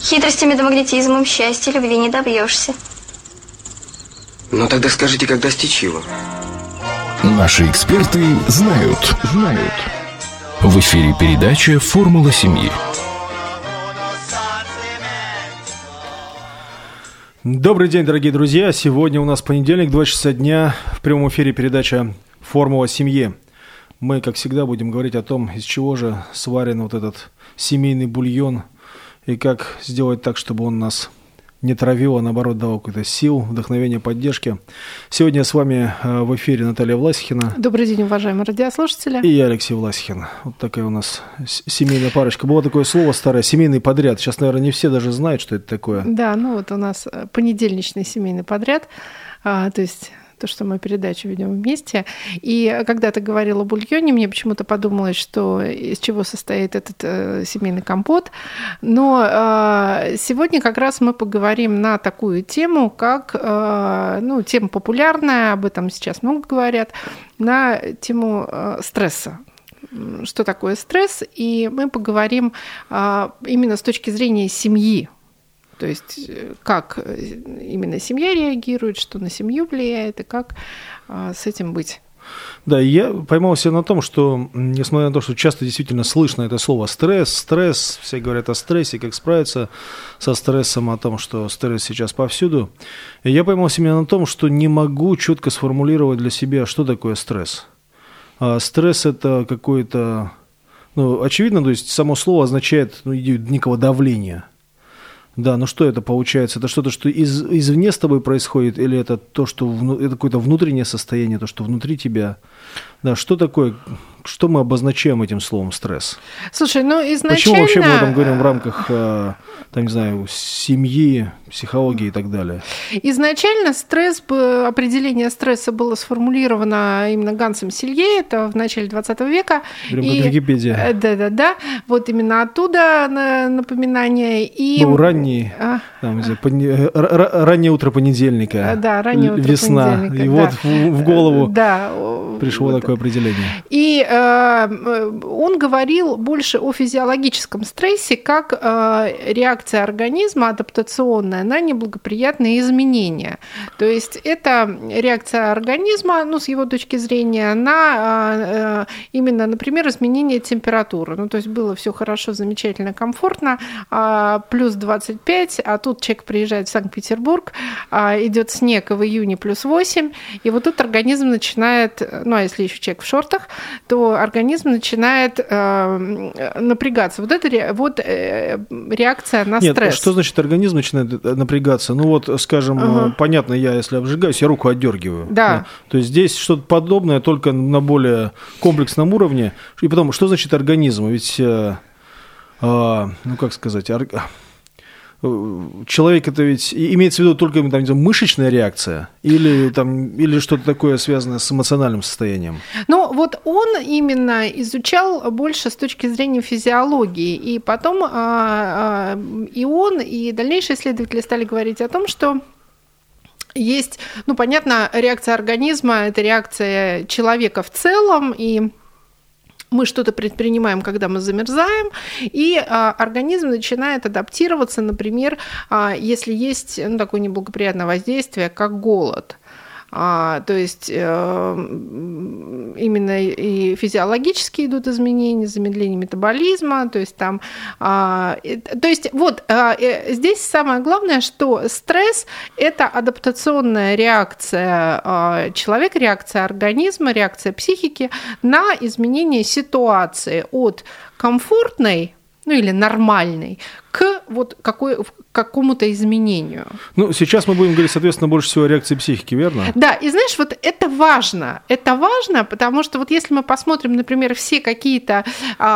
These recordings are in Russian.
Хитростями да магнетизмом счастья, любви не добьешься. Ну тогда скажите, как достичь его? Наши эксперты знают. В эфире передача «Формула семьи». Добрый день, дорогие друзья. Сегодня у нас понедельник, 2 часа дня. В прямом эфире передача «Формула семьи». Мы, как всегда, будем говорить о том, из чего же сварен вот этот семейный бульон и как сделать так, чтобы он нас не травил, а наоборот давал какую-то сил, вдохновение, поддержки. Сегодня с вами в эфире Наталья Власихина. Добрый день, уважаемые радиослушатели. И я, Алексей Власихин. Вот такая у нас семейная парочка. Было такое слово старое, семейный подряд. Сейчас, наверное, не все даже знают, что это такое. Да, ну вот у нас понедельничный семейный подряд, то есть то, что мы передачу ведем вместе. И когда ты говорила о бульоне, мне почему-то подумалось, что из чего состоит этот семейный компот. Но сегодня как раз мы поговорим на такую тему, как, тема популярная, об этом сейчас много говорят, на тему стресса. Что такое стресс? И мы поговорим именно с точки зрения семьи. То есть как именно семья реагирует, что на семью влияет и как с этим быть. Да, я поймал себя на том, что, несмотря на то, что часто действительно слышно это слово стресс, все говорят о стрессе, как справиться со стрессом, о том, что стресс сейчас повсюду, я поймал себя на том, что не могу четко сформулировать для себя, что такое стресс. Стресс – это какое-то, очевидно, то есть само слово означает идею некого давления. Да, но что это получается? Это что-то, что извне с тобой происходит, или это то, что это какое-то внутреннее состояние, то, что внутри тебя? Да, что такое, что мы обозначаем этим словом стресс? Слушай, изначально... Почему вообще мы об этом говорим в рамках, семьи, психологии и так далее? Изначально определение стресса было сформулировано именно Гансом Селье, это в начале 20 века. Прямо как Википедия. Да, вот именно оттуда напоминание. Раннее утро понедельника. Да, раннее утро весна. понедельника. И вот в голову пришло такое определение. И он говорил больше о физиологическом стрессе, как реакция организма адаптационная на неблагоприятные изменения. То есть это реакция организма, с его точки зрения, на именно, например, изменение температуры. То есть было все хорошо, замечательно, комфортно, плюс 25, а тут человек приезжает в Санкт-Петербург, идет снег, и в июне плюс 8, и вот тут организм начинает, а если еще человек в шортах, то организм начинает напрягаться. Вот это реакция на стресс. Нет, что значит организм начинает напрягаться? Скажем, понятно, я если обжигаюсь, я руку отдергиваю. Да. То есть здесь что-то подобное, только на более комплексном уровне. И потом, что значит организм? Ведь, человек это ведь имеется в виду только мышечная реакция или что-то такое связанное с эмоциональным состоянием? Он именно изучал больше с точки зрения физиологии, и потом и он, и дальнейшие исследователи стали говорить о том, что есть, понятно, реакция организма – это реакция человека в целом, и мы что-то предпринимаем, когда мы замерзаем, и организм начинает адаптироваться, например, если есть такое неблагоприятное воздействие, как голод. То есть именно и физиологически идут изменения, замедление метаболизма, здесь самое главное, что стресс – это адаптационная реакция человека, реакция организма, реакция психики на изменение ситуации от комфортной, или нормальной, к какому-то изменению. Сейчас мы будем говорить, соответственно, больше всего о реакции психики, верно? Да, и знаешь, это важно. Это важно, потому что если мы посмотрим, например, все какие-то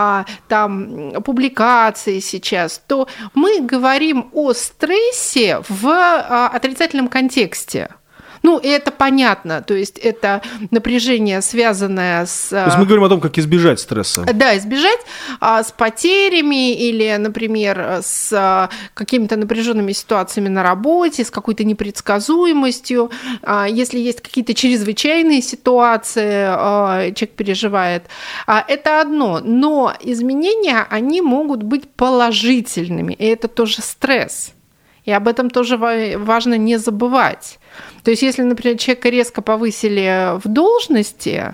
публикации сейчас, то мы говорим о стрессе в отрицательном контексте. Ну, и это понятно, то есть это напряжение, связанное с... То есть мы говорим о том, как избежать стресса. Да, избежать с потерями или, например, с какими-то напряженными ситуациями на работе, с какой-то непредсказуемостью. Если есть какие-то чрезвычайные ситуации, человек переживает. Это одно. Но изменения, они могут быть положительными, и это тоже стресс. И об этом тоже важно не забывать. То есть, если, например, человека резко повысили в должности,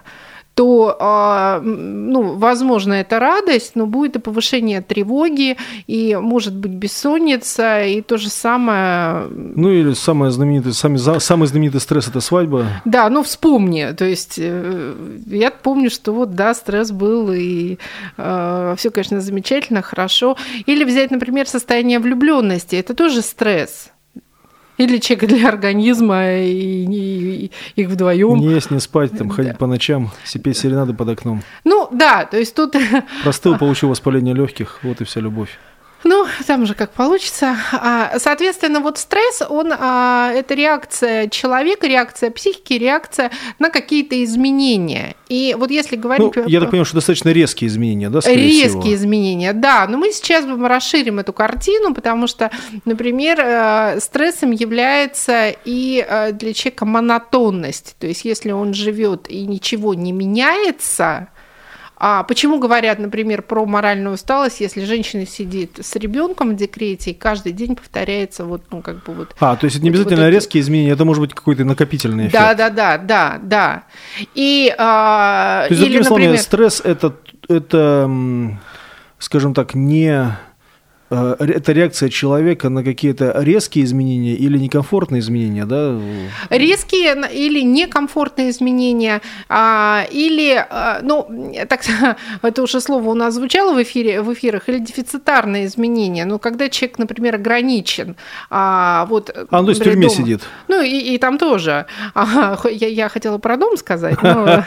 то, ну, возможно, это радость, но будет и повышение тревоги, и, может быть, бессонница, и то же самое... Ну, или самый знаменитый стресс – это свадьба. Да, ну, вспомни. То есть, я помню, что вот, да, стресс был, и все, конечно, замечательно, хорошо. Или взять, например, состояние влюбленности. Это тоже стресс. Или чек для организма, и их вдвоем. Не есть, не спать, там, ходить по ночам, петь серенады под окном. Ну, да, то есть тут... Простыл, получил воспаление легких, вот и вся любовь. Ну, там уже как получится. Соответственно, вот стресс, это реакция человека, реакция психики, реакция на какие-то изменения. И вот если говорить... Ну, я так понимаю, что достаточно резкие изменения, да, скорее всего? Резкие изменения, да. Но мы сейчас расширим эту картину, потому что, например, стрессом является и для человека монотонность. То есть если он живет и ничего не меняется... Почему говорят, например, про моральную усталость, если женщина сидит с ребенком в декрете и каждый день повторяется вот, ну, как бы вот... То есть это не обязательно вот резкие изменения, это может быть какой-то накопительный эффект. Да. И, то есть, или, например, стресс это, скажем так, не... Это реакция человека на какие-то резкие изменения или некомфортные изменения, да? Резкие или некомфортные изменения, или, ну, так, это уже слово у нас звучало в эфирах, или дефицитарные изменения. Ну, когда человек, например, ограничен. Вот, то есть в тюрьме сидит. Ну, и там тоже. Я хотела про дом сказать.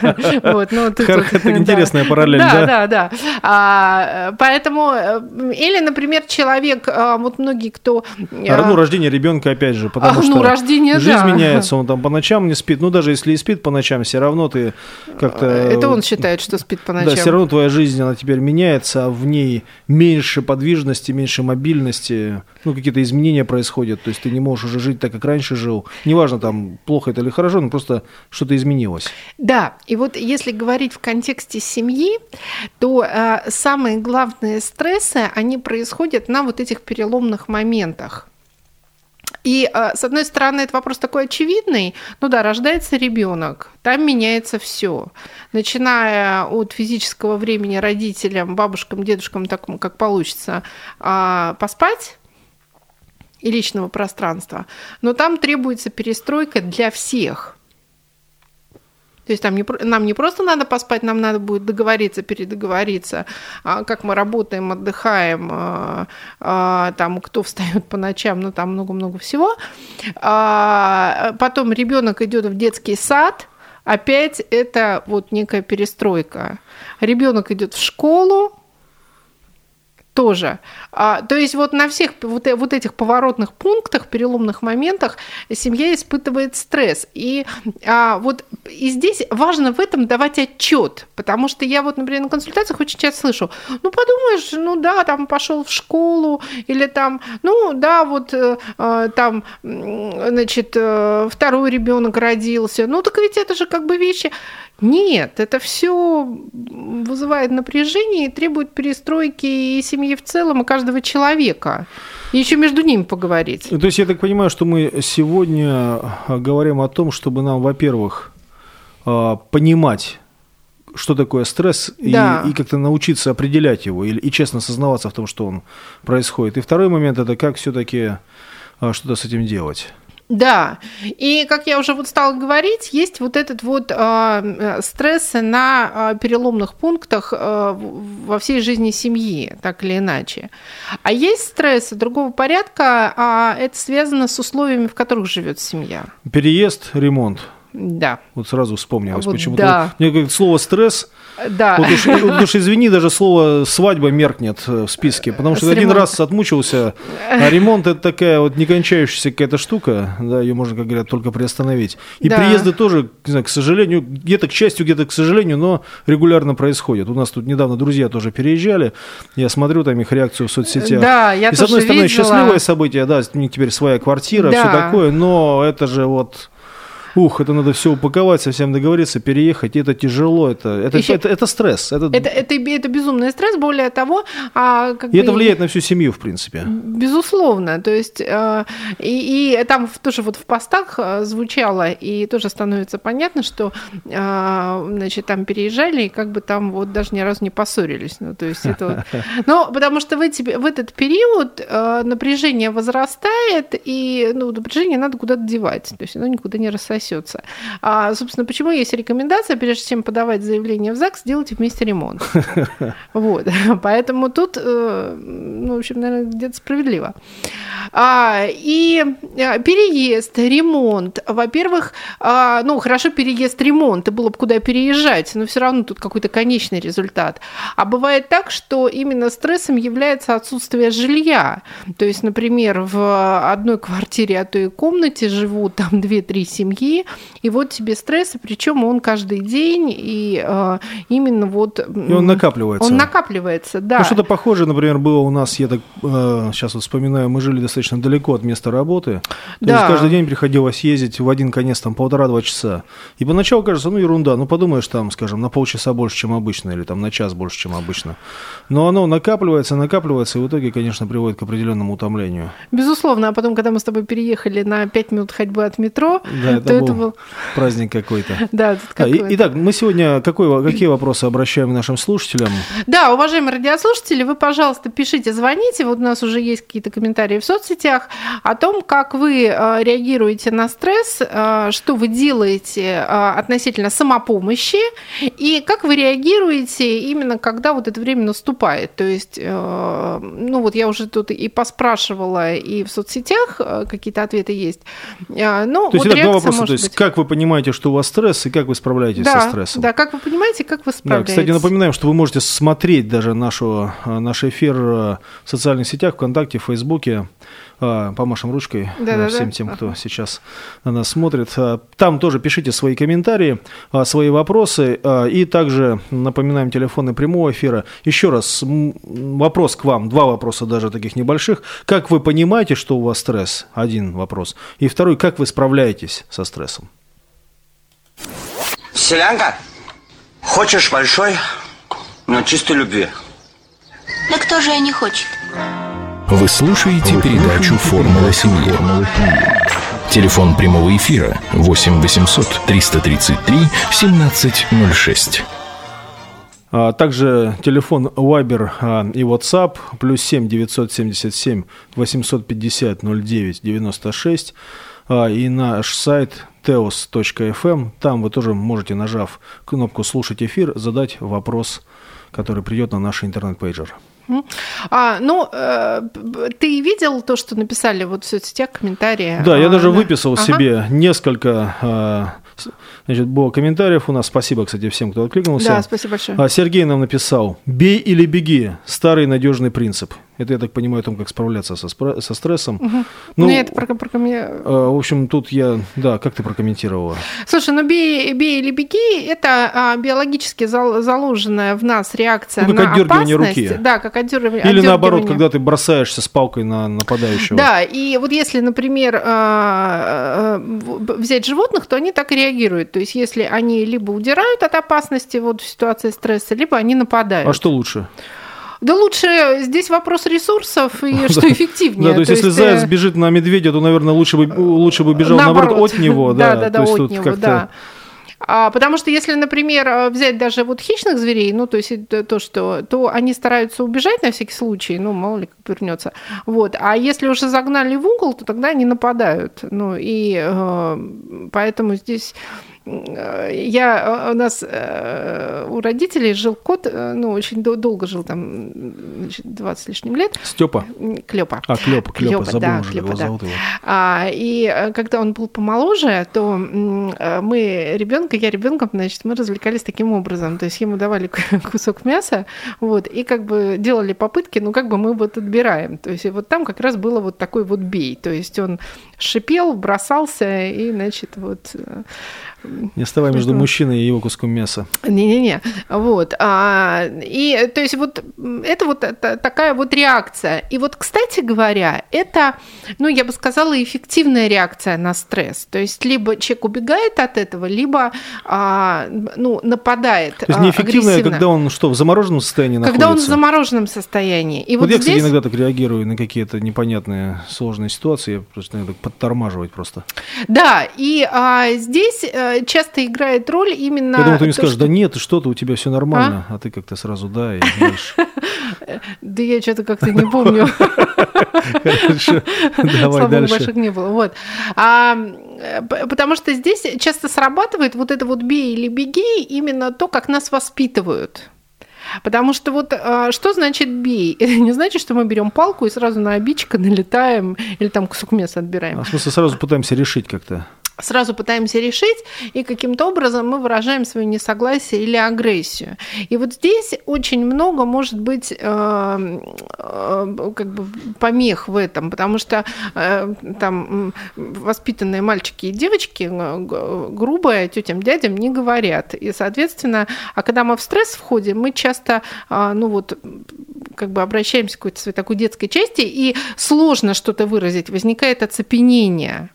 Это интересная параллель, да? Да. Поэтому, или, например, человек, вот многие, кто... рождение ребенка, опять же, потому что рождение, жизнь меняется, он там по ночам не спит, ну, даже если и спит по ночам, все равно ты как-то... Это он считает, что спит по ночам. Да, все равно твоя жизнь, она теперь меняется, а в ней меньше подвижности, меньше мобильности, ну, какие-то изменения происходят, то есть ты не можешь уже жить так, как раньше жил. Неважно, там, плохо это или хорошо, но просто что-то изменилось. Да, и вот если говорить в контексте семьи, то самые главные стрессы, они происходят на вот этих переломных моментах. И, с одной стороны, это вопрос такой очевидный. Ну да, рождается ребенок, там меняется все, начиная от физического времени родителям, бабушкам, дедушкам, так как получится, поспать и личного пространства. Но там требуется перестройка для всех. То есть нам не просто надо поспать, нам надо будет договориться, передоговориться, как мы работаем, отдыхаем, там, кто встает по ночам, ну там много-много всего. Потом ребенок идет в детский сад, опять это вот некая перестройка. Ребенок идет в школу, тоже. То есть вот на всех вот этих поворотных пунктах, переломных моментах семья испытывает стресс. И здесь важно в этом давать отчет, потому что я вот, например, на консультациях очень часто слышу, ну, подумаешь, ну да, там пошел в школу, или там, ну да, вот там, значит, второй ребенок родился, ну так ведь это же как бы вещи. Нет, это все вызывает напряжение и требует перестройки и семьи в целом, и каждого человека. И еще между ними поговорить. То есть я так понимаю, что мы сегодня говорим о том, чтобы нам, во-первых, понимать, что такое стресс, да, и как-то научиться определять его, и честно сознаваться в том, что он происходит. И второй момент – это как все-таки что-то с этим делать. Да, и как я уже вот стала говорить, есть вот этот вот стрессы на переломных пунктах во всей жизни семьи, так или иначе. А есть стрессы другого порядка, это связано с условиями, в которых живет семья. Переезд, ремонт. Да. Вот сразу вспомнилось вот почему-то. Да. Мне как слово «стресс», Да. Вот уж извини, даже слово «свадьба» меркнет в списке, потому что один раз отмучился, а ремонт – это такая вот некончающаяся какая-то штука, да, ее можно, как говорят, только приостановить. И приезды тоже, не знаю, к сожалению, где-то к счастью, где-то к сожалению, но регулярно происходят. У нас тут недавно друзья тоже переезжали, я смотрю там их реакцию в соцсетях. Да, я и тоже с одной стороны, видела. счастливое событие, да, у них теперь своя квартира, Да. все такое, но это же вот... это надо все упаковать, совсем договориться, переехать, и это тяжело, это стресс. Это безумный стресс, более того... это влияет на всю семью, в принципе. Безусловно, то есть и там тоже вот в постах звучало, и тоже становится понятно, что значит, там переезжали, и как бы там вот даже ни разу не поссорились. Ну, то есть это вот... Но потому что в этот период напряжение возрастает, и напряжение надо куда-то девать, то есть оно никуда не рассосется. Собственно, почему есть рекомендация, прежде чем подавать заявление в ЗАГС, сделайте вместе ремонт. Вот. Поэтому тут, в общем, наверное, где-то справедливо. И переезд, ремонт. Во-первых, хорошо, переезд, ремонт, и было бы куда переезжать, но все равно тут какой-то конечный результат. А бывает так, что именно стрессом является отсутствие жилья. То есть, например, в одной квартире, а то и комнате живут там 2-3 семьи, и вот тебе стресс, и причем он каждый день, и именно вот... И он накапливается. Он накапливается, да. Что-то похожее, например, было у нас, я так сейчас вот вспоминаю, мы жили достаточно далеко от места работы. То есть каждый день приходилось ездить в один конец, там, 1,5-2 часа. И поначалу кажется, ерунда, подумаешь, там, скажем, на полчаса больше, чем обычно, или там на час больше, чем обычно. Но оно накапливается, и в итоге, конечно, приводит к определенному утомлению. Безусловно, а потом, когда мы с тобой переехали на 5 минут ходьбы от метро, то это был праздник какой-то. Да, итак, мы сегодня какие вопросы обращаем к нашим слушателям? Да, уважаемые радиослушатели, вы, пожалуйста, пишите, звоните. Вот у нас уже есть какие-то комментарии в соцсетях о том, как вы реагируете на стресс, что вы делаете относительно самопомощи и как вы реагируете именно когда вот это время наступает. То есть, вот я уже тут и поспрашивала, и в соцсетях какие-то ответы есть. То есть, два вопроса. То есть, как вы понимаете, что у вас стресс, и как вы справляетесь со стрессом? Да, как вы понимаете, как вы справляетесь. Да, кстати, напоминаем, что вы можете смотреть даже наш эфир в социальных сетях, ВКонтакте, в Фейсбуке. Помашем ручкой всем тем, кто сейчас на нас смотрит. Там тоже пишите свои комментарии, свои вопросы. И также напоминаем телефоны прямого эфира. Еще раз, вопрос к вам. 2 вопроса даже таких небольших. Как вы понимаете, что у вас стресс? 1 вопрос. И 2, как вы справляетесь со стрессом? Селянка, хочешь большой, но чистой любви? Да кто же и не хочет? Вы слушаете передачу «Формула семьи». Телефон прямого эфира 8 800 333 1706. Также телефон Viber и WhatsApp +7 977 850 09 96. И наш сайт teos.fm. Там вы тоже можете, нажав кнопку «Слушать эфир», задать вопрос, который придет на наш интернет-пейджер. Ты видел то, что написали вот в соцсетях, комментарии? Да, я даже выписал себе несколько, было комментариев у нас. Спасибо, кстати, всем, кто откликнулся. Да, спасибо большое. Сергей нам написал: «Бей или беги. Старый надежный принцип». Это, я так понимаю, о том, как справляться со стрессом. Угу. Я это прокомментировала. В общем, тут как ты прокомментировала? Слушай, бей или беги – это биологически заложенная в нас реакция на отдергивание опасность. руки. Да, как отдергивание. Или наоборот, когда ты бросаешься с палкой на нападающего. Да, и вот если, например, взять животных, то они так и реагируют. То есть если они либо удирают от опасности в ситуации стресса, либо они нападают. А что лучше? Да лучше здесь вопрос ресурсов и что эффективнее. Да, то есть если заяц бежит на медведя, то, наверное, лучше бы бежал, наоборот, от него. Да, от него, да. Потому что если, например, взять даже хищных зверей, то есть то они стараются убежать на всякий случай, мало ли как вернется. А если уже загнали в угол, то тогда они нападают. И поэтому здесь у нас у родителей жил кот, очень долго жил, там, 20 с лишним лет. Степа? Клёпа. Клёпа, забыл да, уже, Клёпа, его да. зовут его. И когда он был помоложе, то я ребенком, значит, мы развлекались таким образом. То есть ему давали кусок мяса, вот, и как бы делали попытки, мы вот отбираем. То есть и вот там как раз было вот такой вот бей. То есть он шипел, бросался и, значит, вот... Не вставай между мужчиной и его куском мяса. Не-не-не. Вот. И то есть вот это вот такая вот реакция. И вот, кстати говоря, это, я бы сказала, эффективная реакция на стресс. То есть либо человек убегает от этого, либо нападает агрессивно. То есть неэффективная, когда он в замороженном состоянии находится? Когда он в замороженном состоянии. И вот я, здесь... кстати, иногда так реагирую на какие-то непонятные сложные ситуации, я просто иногда подтормаживать просто. Да, и здесь часто играет роль именно... Я думаю, ты мне скажешь, да нет, что-то у тебя все нормально, а ты как-то сразу да и дальше. Да я что-то как-то не помню. Хорошо, давай дальше. Больших не было. Вот. Потому что здесь часто срабатывает вот это вот бей или беги, именно то, как нас воспитывают. Потому что вот что значит бей? Это не значит, что мы берем палку и сразу на обидчика налетаем или там кусок мяса отбираем. В смысле, сразу пытаемся решить как-то. Сразу пытаемся решить, и каким-то образом мы выражаем свое несогласие или агрессию. И вот здесь очень много может быть помех в этом, потому что там воспитанные мальчики и девочки грубо тетям, дядям не говорят. И, соответственно, когда мы в стресс входим, мы часто обращаемся к какой-то своей такой детской части, и сложно что-то выразить, возникает оцепенение.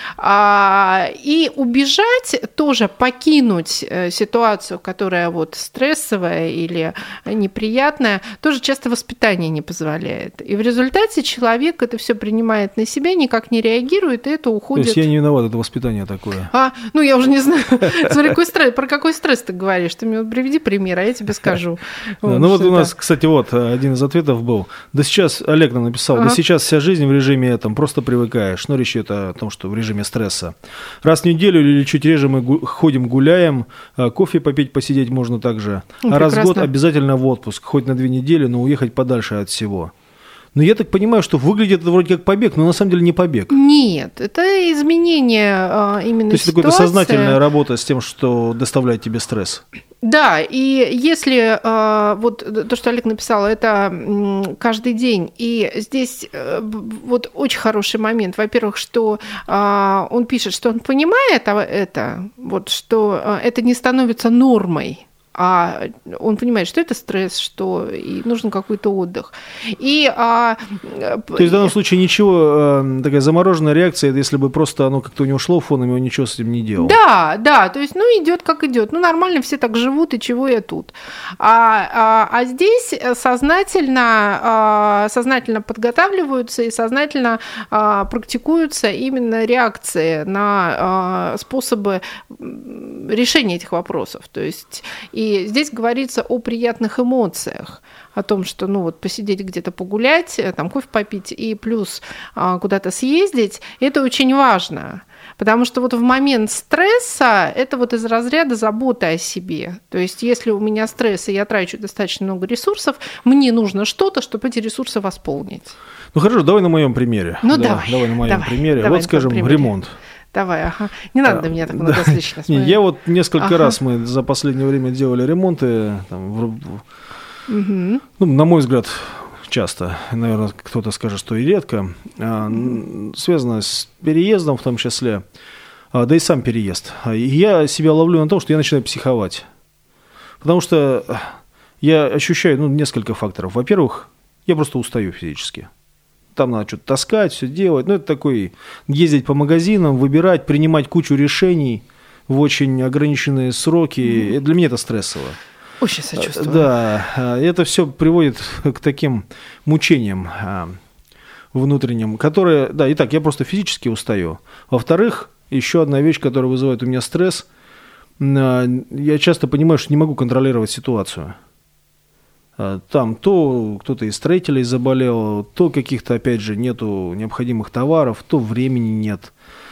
И убежать, тоже покинуть ситуацию, которая вот стрессовая или неприятная, тоже часто воспитание не позволяет. И в результате человек это все принимает на себя, никак не реагирует, и это уходит... То есть я не виноват, это воспитание такое. Я уже не знаю. Смотри, про какой стресс ты говоришь? Ты мне приведи пример, а я тебе скажу. У нас, кстати, один из ответов был. Да сейчас, Олег нам написал, да сейчас вся жизнь в режиме этом, просто привыкаешь. Но речь идет о том, что в режиме стресса. Раз в неделю или чуть реже мы ходим, гуляем, кофе попить, посидеть можно также. Раз в год обязательно в отпуск, хоть на 2 недели, но уехать подальше от всего. Но я так понимаю, что выглядит это вроде как побег, но на самом деле не побег. Нет, это изменение именно ситуации. То есть это какая-то сознательная работа с тем, что доставляет тебе стресс. Да, и если вот то, что Олег написал, это каждый день, и здесь вот очень хороший момент. Во-первых, что он пишет, что он понимает это, вот, что это не становится нормой. А он понимает, что это стресс, что и нужен какой-то отдых. То есть в данном случае ничего, такая замороженная реакция, это если бы просто оно как-то у него шло фоном, и он ничего с этим не делал. Да, то есть, идет как идет. Нормально, все так живут, и чего я тут. А здесь сознательно подготавливаются и сознательно практикуются именно реакции на способы решения этих вопросов. То есть, и здесь говорится о приятных эмоциях, о том, что посидеть где-то погулять, там кофе попить и плюс куда-то съездить, это очень важно. Потому что вот в момент стресса это вот из разряда заботы о себе. То есть если у меня стресс, и я трачу достаточно много ресурсов, мне нужно что-то, чтобы эти ресурсы восполнить. Хорошо, давай на моем примере. Давай на моем примере. Вот, скажем, ремонт. Давай, Не надо меня так многословно. Я вот несколько раз мы за последнее время делали ремонты. На мой взгляд, часто. Наверное, кто-то скажет, что и редко. Связано с переездом в том числе. Да и сам переезд. И я себя ловлю на том, что я начинаю психовать. Потому что я ощущаю несколько факторов. Во-первых, я просто устаю физически. Там надо что-то таскать, все делать. Это такой ездить по магазинам, выбирать, принимать кучу решений в очень ограниченные сроки. Для меня это стрессово. Очень сочувствую. Да, это все приводит к таким мучениям внутренним, которые... Да, итак, я просто физически устаю. Во-вторых, еще одна вещь, которая вызывает у меня стресс. Я часто понимаю, что не могу контролировать ситуацию. Там то кто-то из строителей заболел, то каких-то, опять же, нету необходимых товаров, то времени нет.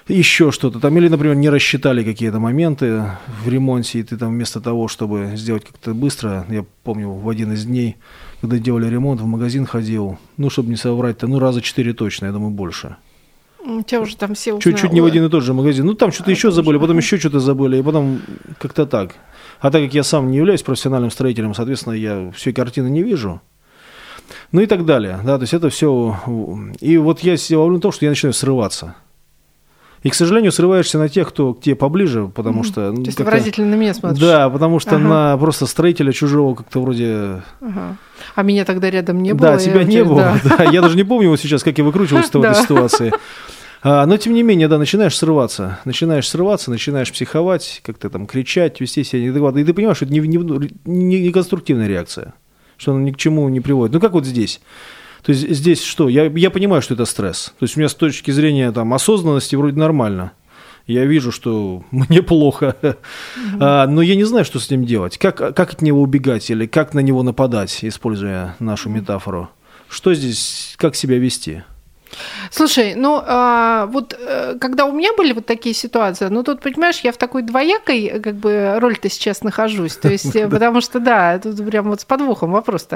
еще что-то там, или, например, не рассчитали какие-то моменты в ремонте, и ты там вместо того, чтобы сделать как-то быстро, я помню, в один из дней, когда делали ремонт, в магазин ходил, ну, чтобы не соврать-то, ну, раза 4 точно, я думаю, больше. У тебя уже там все узнали. Чуть-чуть не в один и тот же магазин. Ну, там что-то еще забыли, потом еще что-то забыли, и потом как-то так. А так как я сам не являюсь профессиональным строителем, соответственно, я всей картины не вижу. Ну и так далее. Да, то есть это все... И вот я себя ловлю на том, что я начинаю срываться. И, к сожалению, срываешься на тех, кто к тебе поближе, потому что... То есть ты выразительно на меня смотришь. Да, потому что на просто строителя чужого как-то вроде... А меня тогда рядом не было. Да, тебя не было. Да. Я даже не помню вот сейчас, как я выкручивался в этой ситуации. Но, тем не менее, да, начинаешь срываться, начинаешь психовать, как-то там кричать, вести себя неадекватно. И ты понимаешь, что это не конструктивная реакция, что она ни к чему не приводит. Ну, как вот здесь. То есть здесь что? Я понимаю, что это стресс. То есть у меня с точки зрения там, осознанности вроде нормально. Я вижу, что мне плохо, но я не знаю, что с этим делать. Как от него убегать или как на него нападать, используя нашу метафору. Что здесь, как себя вести? Слушай, ну вот когда у меня были вот такие ситуации, ну тут, понимаешь, я в такой двоякой как бы роль-то сейчас нахожусь, то есть, потому что, да, тут прям вот с подвохом вопрос-то,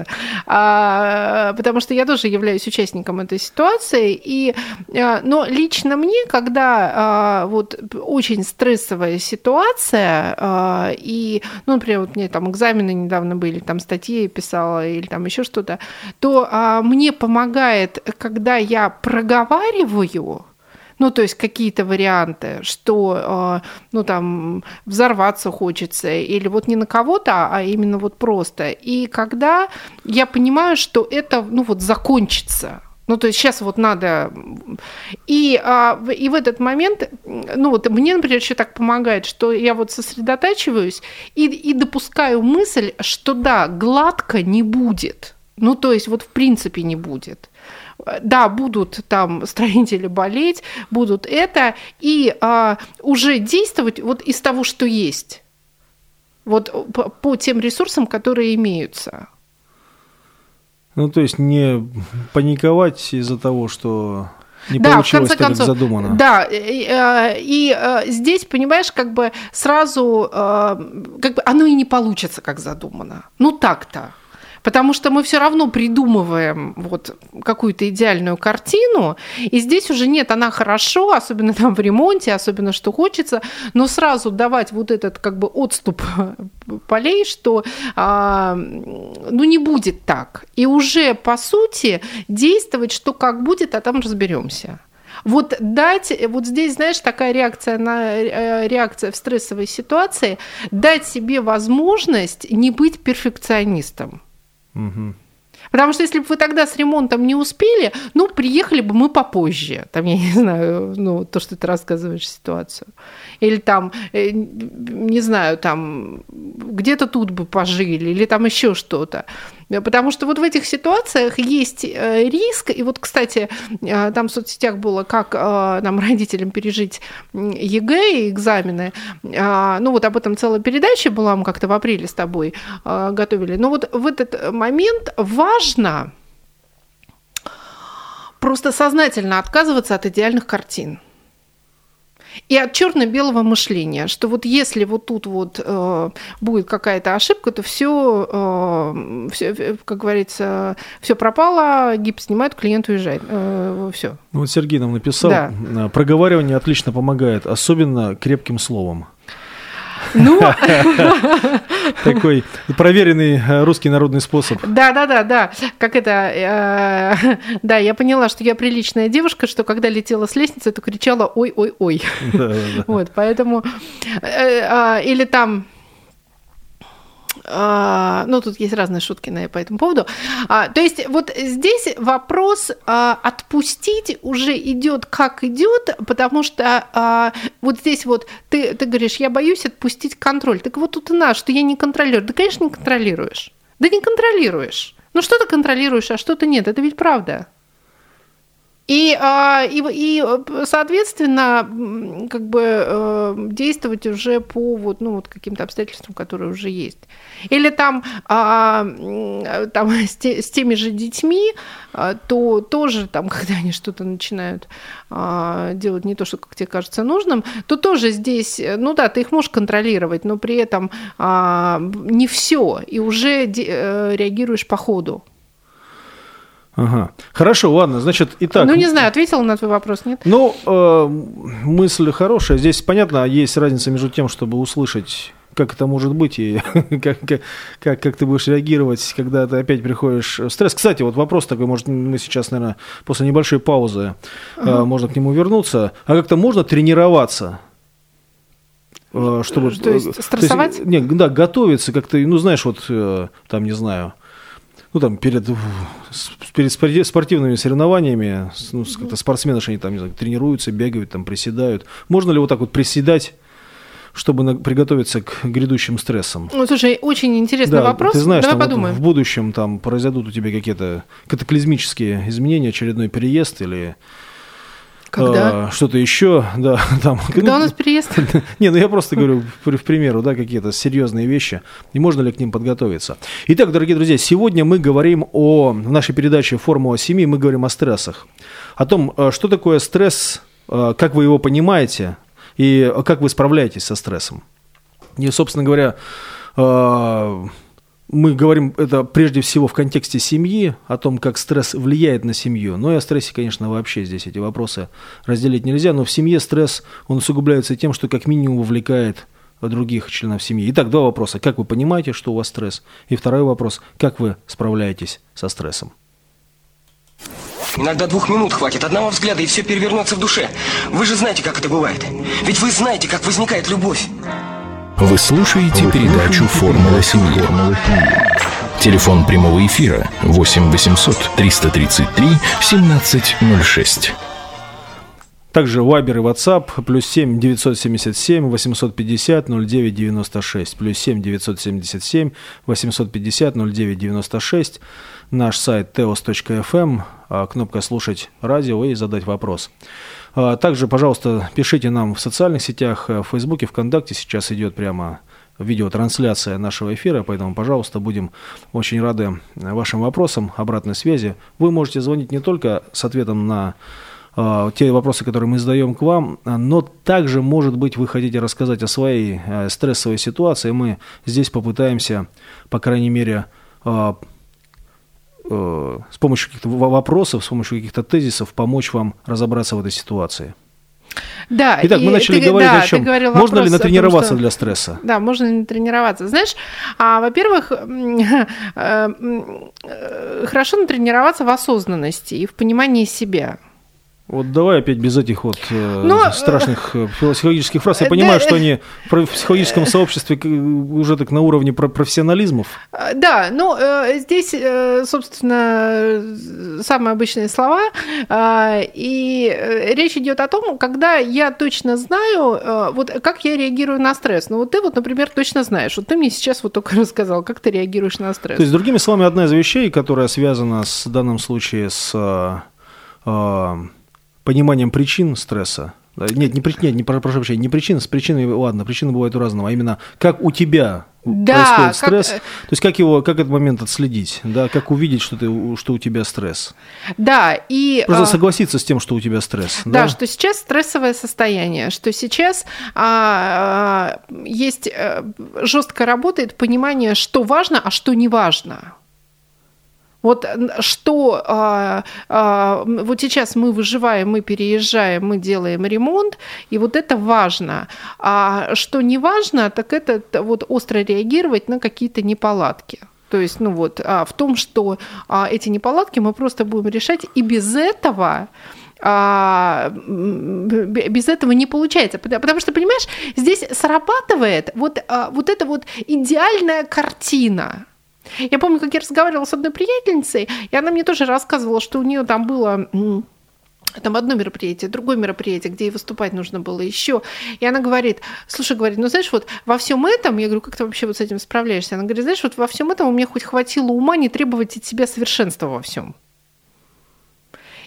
потому что я тоже являюсь участником этой ситуации, но лично мне, когда вот очень стрессовая ситуация, и, ну, например, вот мне там экзамены недавно были, там статьи я писала или там еще что-то, то мне помогает, когда я проговариваю, ну, то есть какие-то варианты, что, ну, там, взорваться хочется, или вот не на кого-то, а именно вот просто. И когда я понимаю, что это, ну, вот закончится, ну, то есть сейчас вот надо... И в этот момент, ну, вот мне, например, еще так помогает, что я вот сосредотачиваюсь и допускаю мысль, что да, гладко не будет. Ну, то есть вот в принципе не будет. Да, будут там строители болеть, будут это, и уже действовать вот из того, что есть, вот по тем ресурсам, которые имеются. Ну, то есть не паниковать из-за того, что не получилось так, как задумано. Да, и здесь, понимаешь, как бы сразу, как бы оно и не получится, как задумано. Ну, так-то. Потому что мы все равно придумываем вот какую-то идеальную картину, и здесь уже нет, она хорошо, особенно там в ремонте, особенно что хочется, но сразу давать вот этот как бы отступ полей, что ну не будет так, и уже по сути действовать, что как будет, а там разберемся. Вот дать, вот здесь, знаешь, такая реакция в стрессовой ситуации, дать себе возможность не быть перфекционистом. Угу. Потому что если бы вы тогда с ремонтом не успели, ну, приехали бы мы попозже. Там, я не знаю, ну, то, что ты рассказываешь ситуацию. Или там, не знаю, там, где-то тут бы пожили, или там еще что-то. Потому что вот в этих ситуациях есть риск. И вот, кстати, там в соцсетях было, как нам, родителям, пережить ЕГЭ и экзамены. Ну, вот об этом целая передача была, мы как-то в апреле с тобой готовили. Но вот в этот момент важно просто сознательно отказываться от идеальных картин. И от черно-белого мышления, что вот если вот тут вот будет какая-то ошибка, то все, как говорится, все пропало, гипс снимают, клиент уезжает, все. Вот Сергей нам написал, да. Проговаривание отлично помогает, особенно крепким словом. Ну, такой проверенный русский народный способ. Да. Как это? Да, я поняла, что я приличная девушка, что когда летела с лестницы, то кричала ой-ой-ой. Вот, поэтому... Или там... Ну, тут есть разные шутки по этому поводу. То есть вот здесь вопрос отпустить уже идет как идет, потому что вот здесь вот ты говоришь, я боюсь отпустить контроль. Так вот тут и надо, что я не контролирую. Да, конечно, не контролируешь. Да не контролируешь. Ну, что ты контролируешь, а что-то нет. Это ведь правда. И, соответственно, как бы действовать уже по вот каким-то обстоятельствам, которые уже есть. Или там с теми же детьми, то тоже там, когда они что-то начинают делать не то, что, как тебе кажется, нужным, то тоже здесь, ну да, ты их можешь контролировать, но при этом не все, и уже реагируешь по ходу. Ага. Хорошо, ладно, значит, итак... Ну, не знаю, ответила на твой вопрос, нет? Ну, мысль хорошая. Здесь, понятно, есть разница между тем, чтобы услышать, как это может быть, и как ты будешь реагировать, когда ты опять приходишь в стресс. Кстати, вот вопрос такой, может, мы сейчас, наверное, после небольшой паузы можно к нему вернуться. А как-то можно тренироваться? Чтобы, то есть стрессовать? Да, готовиться как-то, ну, знаешь, вот там, не знаю... Ну, там, перед спортивными соревнованиями, ну, как-то спортсмены, они там, не знаю, тренируются, бегают, там, приседают. Можно ли вот так вот приседать, чтобы приготовиться к грядущим стрессам? Ну, слушай, очень интересный вопрос. Ты знаешь, давай там, подумаем. Вот в будущем там произойдут у тебя какие-то катаклизмические изменения, очередной переезд или... Когда? Что-то еще, да, там. Когда у нас переезд? Не, ну я просто говорю, в примеру, да, какие-то серьезные вещи, и можно ли к ним подготовиться. Итак, дорогие друзья, сегодня мы говорим в нашей передаче «Формула семьи», мы говорим о стрессах, о том, что такое стресс, как вы его понимаете, и как вы справляетесь со стрессом. И, собственно говоря, мы говорим это прежде всего в контексте семьи, о том, как стресс влияет на семью. Но и о стрессе, конечно, вообще здесь эти вопросы разделить нельзя. Но в семье стресс, он усугубляется тем, что как минимум вовлекает других членов семьи. Итак, два вопроса. Как вы понимаете, что у вас стресс? И второй вопрос. Как вы справляетесь со стрессом? Иногда 2 минут хватит, одного взгляда, и все перевернется в душе. Вы же знаете, как это бывает. Ведь вы знаете, как возникает любовь. Вы слушаете передачу «Формула семьи». Телефон прямого эфира 8 800 333 1706. Также Viber и WhatsApp +7 977 850 0996 +7 977 850 0996. Наш сайт teos.fm, кнопка «Слушать радио» и «Задать вопрос». Также, пожалуйста, пишите нам в социальных сетях, в Фейсбуке, ВКонтакте. Сейчас идет прямо видеотрансляция нашего эфира, поэтому, пожалуйста, будем очень рады вашим вопросам, обратной связи. Вы можете звонить не только с ответом на те вопросы, которые мы задаем к вам, но также, может быть, вы хотите рассказать о своей стрессовой ситуации. Мы здесь попытаемся, по крайней мере, с помощью каких-то вопросов, с помощью каких-то тезисов помочь вам разобраться в этой ситуации. Да, итак, мы начали говорить о чем. Можно ли натренироваться для стресса? Да, можно ли натренироваться. Знаешь, во-первых, хорошо натренироваться в осознанности и в понимании себя. Вот давай опять без этих вот страшных психологических фраз. Я понимаю, что они в психологическом сообществе уже так на уровне профессионализмов. Да, ну здесь, собственно, самые обычные слова. И речь идет о том, когда я точно знаю, вот как я реагирую на стресс. Ну вот ты вот, например, точно знаешь. Вот ты мне сейчас вот только рассказал, как ты реагируешь на стресс. То есть, другими словами, одна из вещей, которая связана в данном случае с пониманием причин стресса. Не причин, с причиной, ладно, причины бывают у разного, а именно как у тебя происходит стресс, то есть как этот момент отследить, да, как увидеть, что у тебя стресс. Да, и... Просто согласиться с тем, что у тебя стресс. Да, что сейчас стрессовое состояние, что сейчас есть жестко работает понимание, что важно, а что не важно. Вот что вот сейчас мы выживаем, мы переезжаем, мы делаем ремонт, и вот это важно. А что не важно, так это вот остро реагировать на какие-то неполадки. То есть, ну вот, в том, что эти неполадки мы просто будем решать, и без этого не получается. Потому что, понимаешь, здесь срабатывает вот эта вот идеальная картина. Я помню, как я разговаривала с одной приятельницей, и она мне тоже рассказывала, что у нее там было там одно мероприятие, другое мероприятие, где ей выступать нужно было еще. И она говорит, слушай, говорит, ну знаешь, вот во всем этом, я говорю, как ты вообще вот с этим справляешься? Она говорит, знаешь, вот во всем этом у меня хоть хватило ума не требовать от себя совершенства во всем.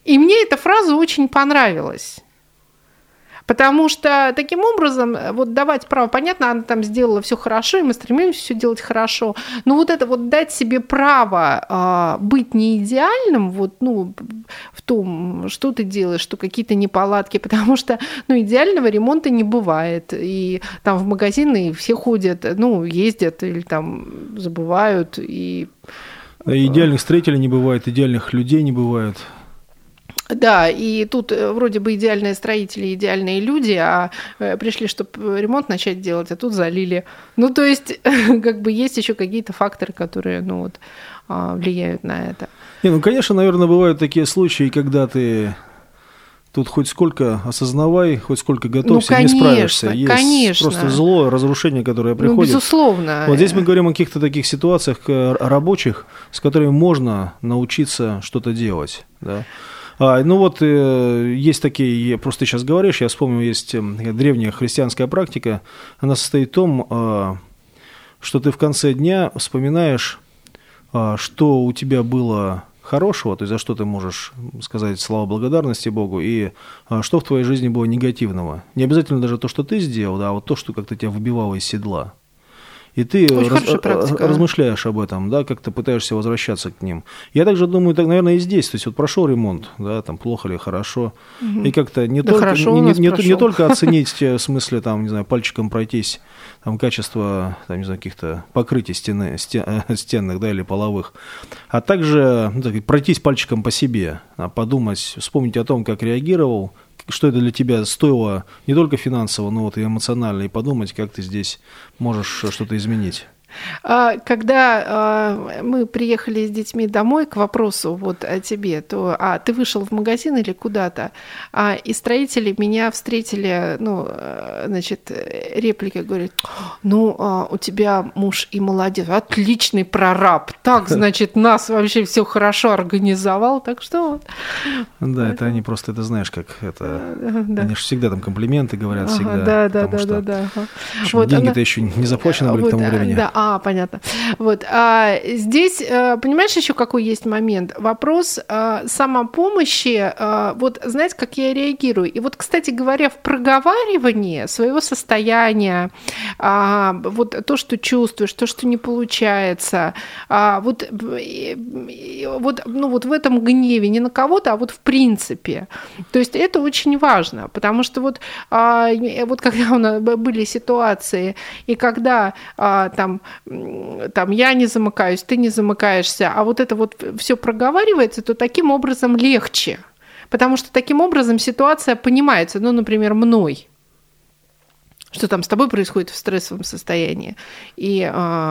И мне эта фраза очень понравилась. Потому что таким образом вот давать право, понятно, она там сделала все хорошо, и мы стремимся все делать хорошо, но вот это вот дать себе право быть не идеальным вот, ну, в том, что ты делаешь, что какие-то неполадки, потому что ну, идеального ремонта не бывает, и там в магазины все ходят, ну, ездят или там забывают. И... Идеальных строителей не бывает, идеальных людей не бывает. Да, и тут вроде бы идеальные строители, идеальные люди, а пришли, чтобы ремонт начать делать, а тут залили. Ну, то есть, как бы есть еще какие-то факторы, которые, ну, вот, влияют на это. Не, ну, конечно, наверное, бывают такие случаи, когда ты тут хоть сколько осознавай, хоть сколько готовься, ну, конечно, не справишься. Есть конечно. Просто зло, разрушение, которое приходит. Ну, безусловно. Вот здесь мы говорим о каких-то таких ситуациях рабочих, с которыми можно научиться что-то делать, да. Ну вот, есть такие, просто сейчас говоришь, я вспомнил, есть древняя христианская практика, она состоит в том, что ты в конце дня вспоминаешь, что у тебя было хорошего, то есть за что ты можешь сказать слова благодарности Богу, и что в твоей жизни было негативного. Не обязательно даже то, что ты сделал, да, а вот то, что как-то тебя выбивало из седла. И ты размышляешь об этом, да, как-то пытаешься возвращаться к ним. Я также думаю, так, наверное, и здесь. То есть вот прошел ремонт, да, там плохо или хорошо, и как-то не только оценить в смысле, там, не знаю, пальчиком пройтись, там, качество, там, не знаю, каких-то покрытий стенных, да, или половых, а также пройтись пальчиком по себе, подумать, вспомнить о том, как реагировал, что это для тебя стоило не только финансово, но вот и эмоционально, и подумать, как ты здесь можешь что-то изменить. Когда мы приехали с детьми домой к вопросу вот о тебе, то ты вышел в магазин или куда-то, и строители меня встретили, ну, значит, репликой говорят, ну, у тебя муж и молодец, отличный прораб, так, значит, нас вообще все хорошо организовал, так что вот. Да, это они просто, это знаешь, как это, они же всегда там комплименты говорят, всегда. Да. Деньги-то еще не заплачены были к тому времени. Да. Понятно. Вот. Здесь, понимаешь, еще какой есть момент? Вопрос самопомощи. Вот знаете, как я реагирую? И вот, кстати говоря, в проговаривании своего состояния, вот то, что чувствуешь, то, что не получается, вот в этом гневе не на кого-то, а вот в принципе. То есть это очень важно, потому что вот когда у нас были ситуации, и когда там я не замыкаюсь, ты не замыкаешься, а вот это вот все проговаривается, то таким образом легче. Потому что таким образом ситуация понимается, ну, например, мной, что там с тобой происходит в стрессовом состоянии, и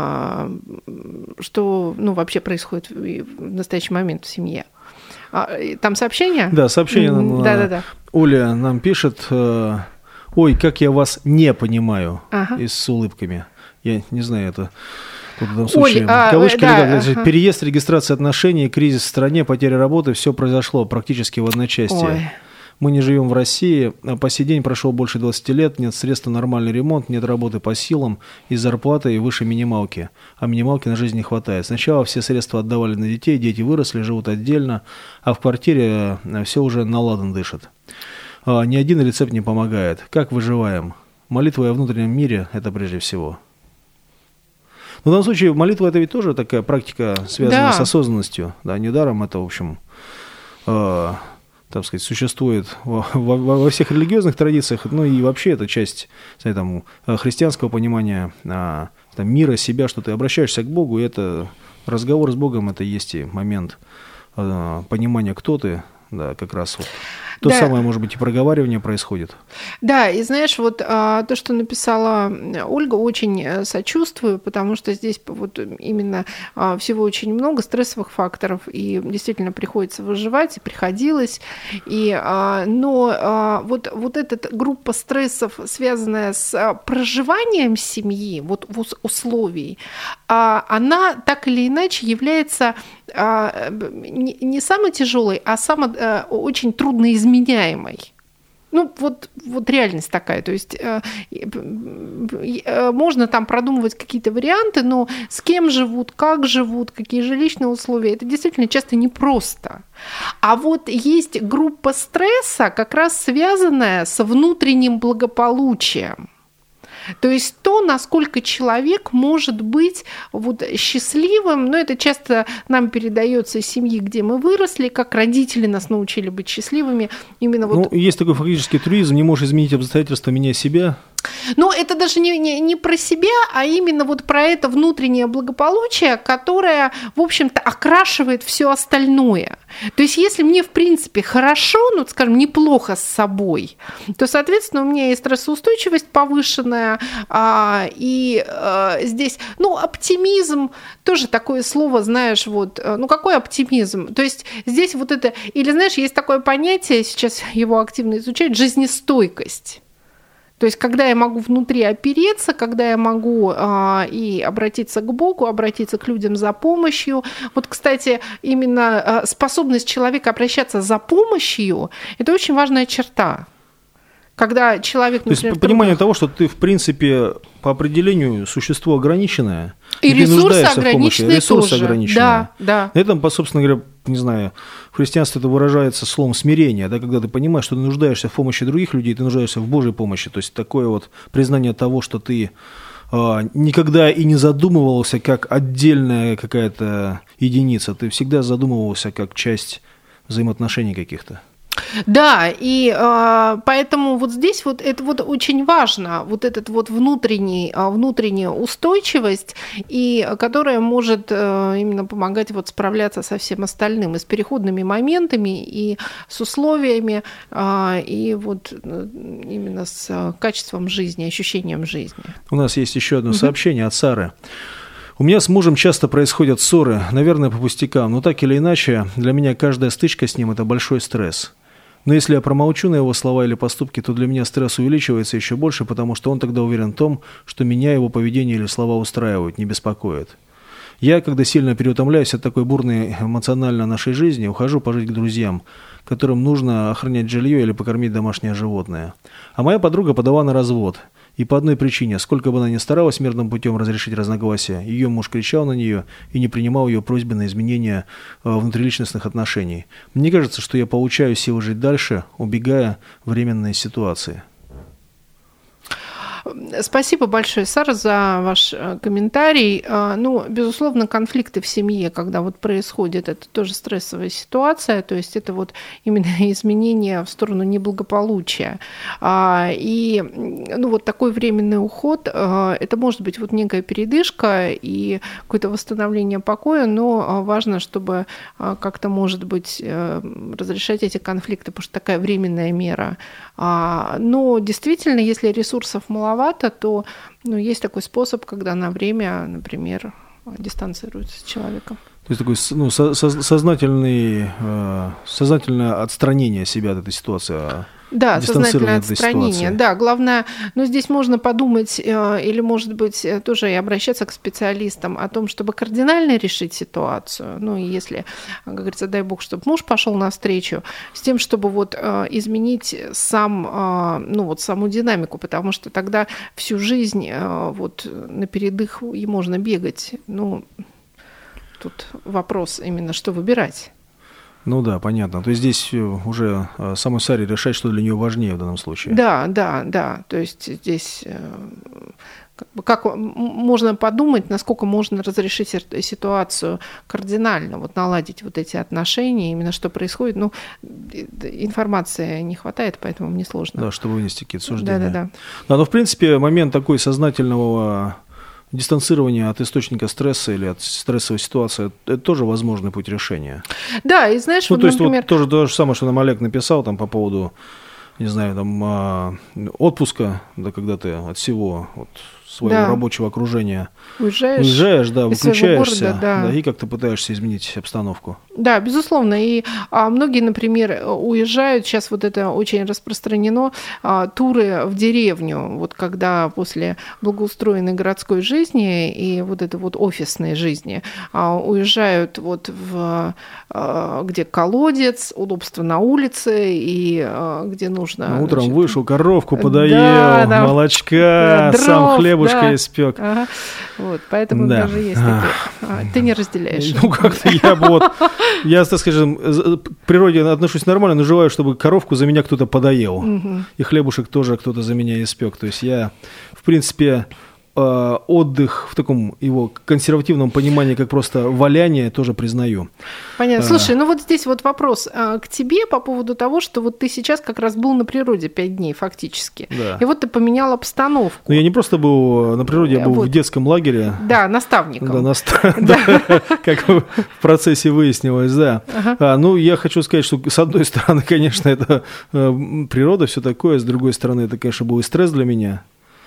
что, ну, вообще происходит в настоящий момент в семье. Там сообщение? Да, сообщение нам. Да. Оля нам пишет, ой, как я вас не понимаю, и с улыбками. Я не знаю, это в данном случае кавычки, переезд, регистрация отношений, кризис в стране, потеря работы, все произошло практически в одночасье. Ой. Мы не живем в России, по сей день прошло больше 20 лет, нет средств на нормальный ремонт, нет работы по силам и зарплаты и выше минималки, а минималки на жизнь не хватает. Сначала все средства отдавали на детей, дети выросли, живут отдельно, а в квартире все уже на ладан дышит. Ни один рецепт не помогает. Как выживаем? Молитва о внутреннем мире – это прежде всего. Но в данном случае молитва – это ведь тоже такая практика, связанная с осознанностью. Да, недаром это, в общем, так сказать, существует во всех религиозных традициях, ну и вообще это часть, знаете, там, христианского понимания там, мира, себя, что ты обращаешься к Богу, и это разговор с Богом, это есть и момент понимания, кто ты, да, как раз вот. То самое, может быть, и проговаривание происходит. Да, и знаешь, вот то, что написала Ольга, очень сочувствую, потому что здесь вот именно всего очень много стрессовых факторов, и действительно приходится выживать, и приходилось. Но вот эта группа стрессов, связанная с проживанием семьи, вот условий, она так или иначе является не самой тяжелой, а самой очень трудноизменяемой. Ну, вот реальность такая. То есть можно там продумывать какие-то варианты, но с кем живут, как живут, какие жилищные условия, это действительно часто непросто. А вот есть группа стресса, как раз связанная со внутренним благополучием. То есть то, насколько человек может быть вот счастливым, но это часто нам передается из семьи, где мы выросли, как родители нас научили быть счастливыми. Именно вот... Ну, есть такой фактический трюизм: не можешь изменить обстоятельства, меняй себя. Но это даже не про себя, а именно вот про это внутреннее благополучие, которое, в общем-то, окрашивает все остальное. То есть если мне, в принципе, хорошо, ну, скажем, неплохо с собой, то, соответственно, у меня и стрессоустойчивость повышенная, и здесь, ну, оптимизм, тоже такое слово, знаешь, вот, ну, какой оптимизм? То есть здесь вот это, или, знаешь, есть такое понятие, сейчас его активно изучают, жизнестойкость. То есть, когда я могу внутри опереться, когда я могу и обратиться к Богу, обратиться к людям за помощью. Вот, кстати, именно способность человека обращаться за помощью – это очень важная черта. Когда человек, например, то есть понимание того, что ты, в принципе, по определению существо ограниченное, и ресурсы ограниченные, ресурсы тоже. Ограниченные. Да. На этом, собственно говоря, не знаю, в христианстве это выражается словом смирение, да, когда ты понимаешь, что ты нуждаешься в помощи других людей, ты нуждаешься в Божьей помощи. То есть такое вот признание того, что ты никогда и не задумывался как отдельная какая-то единица, ты всегда задумывался как часть взаимоотношений каких-то. Да, и поэтому вот здесь вот это вот очень важно, вот этот вот внутренняя устойчивость, и которая может именно помогать вот справляться со всем остальным, и с переходными моментами, и с условиями, и вот именно с качеством жизни, ощущением жизни. У нас есть еще одно сообщение от Сары. У меня с мужем часто происходят ссоры, наверное, по пустякам, но так или иначе, для меня каждая стычка с ним – это большой стресс. Но если я промолчу на его слова или поступки, то для меня стресс увеличивается еще больше, потому что он тогда уверен в том, что меня его поведение или слова устраивают, не беспокоят. Я, когда сильно переутомляюсь от такой бурной эмоционально нашей жизни, ухожу пожить к друзьям, которым нужно охранять жилье или покормить домашнее животное. А моя подруга подала на развод. И по одной причине: сколько бы она ни старалась мирным путем разрешить разногласия, ее муж кричал на нее и не принимал ее просьбы на изменение внутриличностных отношений. Мне кажется, что я получаю силы жить дальше, убегая временной ситуации. Спасибо большое, Сара, за ваш комментарий. Ну, безусловно, конфликты в семье, когда вот происходит, это тоже стрессовая ситуация, то есть это вот именно изменение в сторону неблагополучия. И ну, вот такой временный уход, это может быть вот некая передышка и какое-то восстановление покоя, но важно, чтобы как-то, может быть, разрешать эти конфликты, потому что такая временная мера. Но действительно, если ресурсов маловато, то есть такой способ, когда на время, например, дистанцируется с человеком. То есть такое сознательное отстранение себя от этой ситуации. Да, сознательное отстранение. Да, главное, здесь можно подумать или, может быть, тоже и обращаться к специалистам о том, чтобы кардинально решить ситуацию. Ну, и если, как говорится, дай бог, чтобы муж пошел навстречу, с тем, чтобы вот изменить саму динамику, потому что тогда всю жизнь вот на передых и можно бегать. Ну, тут вопрос именно, что выбирать. Ну да, понятно. То есть здесь уже самой Саре решать, что для нее важнее в данном случае. Да. То есть здесь как можно подумать, насколько можно разрешить ситуацию кардинально, вот наладить вот эти отношения, именно что происходит. Ну, информации не хватает, поэтому мне сложно. Да, чтобы вынести какие-то суждения. Да. Но в принципе момент такой сознательного дистанцирование от источника стресса или от стрессовой ситуации – это тоже возможный путь решения. Да, и знаешь, то есть например... тоже то же самое, что нам Олег написал там, по поводу, не знаю, там, отпуска, да, когда ты от всего вот, своего рабочего окружения. Уезжаешь, да, из своего выключаешься, города, да. и как-то пытаешься изменить обстановку. Да, безусловно. И многие, например, уезжают, сейчас вот это очень распространено, туры в деревню, вот когда после благоустроенной городской жизни и вот этой вот офисной жизни уезжают вот где колодец, удобство на улице и где нужно... Утром вышел, коровку подоел, молочка, дров, сам хлебушка испек. Ага. Вот, поэтому даже есть такие. Ты не разделяешь. Ну, как-то я, так скажем, к природе отношусь нормально, но желаю, чтобы коровку за меня кто-то подоел. И хлебушек тоже кто-то за меня испек. То есть я, в принципе, отдых в таком его консервативном понимании, как просто валяние, тоже признаю. Понятно. Слушай, ну вот здесь вот вопрос к тебе по поводу того, что вот ты сейчас как раз был на природе 5 дней фактически. Да. И вот ты поменял обстановку. Но я не просто был на природе, я был в детском лагере. Да, наставником. Да, как в процессе выяснилось, да. Ну, я хочу сказать, что с одной стороны, конечно, это природа, все такое, с другой стороны, это, конечно, был и стресс для меня.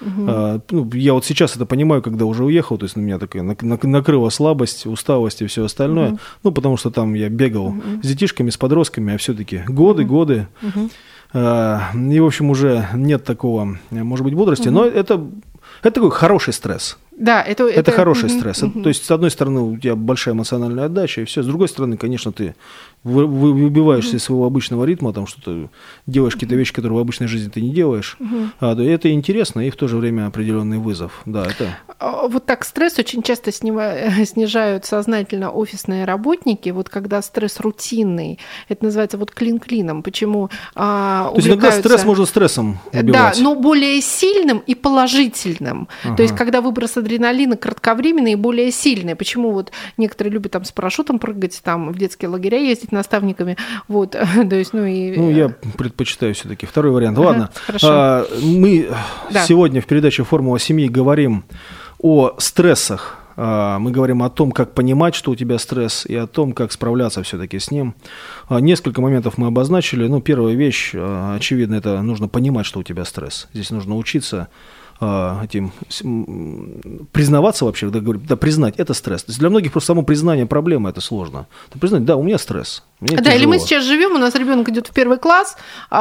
Я вот сейчас это понимаю, когда уже уехал, то есть на меня такая накрыла слабость, усталость и все остальное, потому что там я бегал с детишками, с подростками, а все-таки годы, и, в общем, уже нет такого, может быть, бодрости, но это такой хороший стресс. Да, это хороший стресс. То есть, с одной стороны, у тебя большая эмоциональная отдача, и все. С другой стороны, конечно, ты выбиваешься из своего обычного ритма, там что-то делаешь какие-то вещи, которые в обычной жизни ты не делаешь. Это интересно, и в то же время определенный вызов. Да, это... Вот так стресс очень часто снижают сознательно офисные работники. Вот когда стресс рутинный, это называется вот клин-клином. Почему То есть иногда стресс можно стрессом убивать. Да, но более сильным и положительным. То есть когда выброс адреналина кратковременный и более сильный. Почему вот некоторые любят там с парашютом прыгать, там в детские лагеря ездить наставниками. Вот, то есть, я предпочитаю все-таки второй вариант. Ладно, хорошо. Мы сегодня в передаче «Формула семьи» говорим о стрессах. Мы говорим о том, как понимать, что у тебя стресс, и о том, как справляться все-таки с ним. Несколько моментов мы обозначили. Первая вещь, очевидно, это нужно понимать, что у тебя стресс. Здесь нужно учиться этим признаваться вообще, признать, это стресс. То есть для многих просто само признание проблемы это сложно. Признать, да, у меня стресс. Мне тяжело. Или мы сейчас живем, у нас ребенок идет в 1 класс,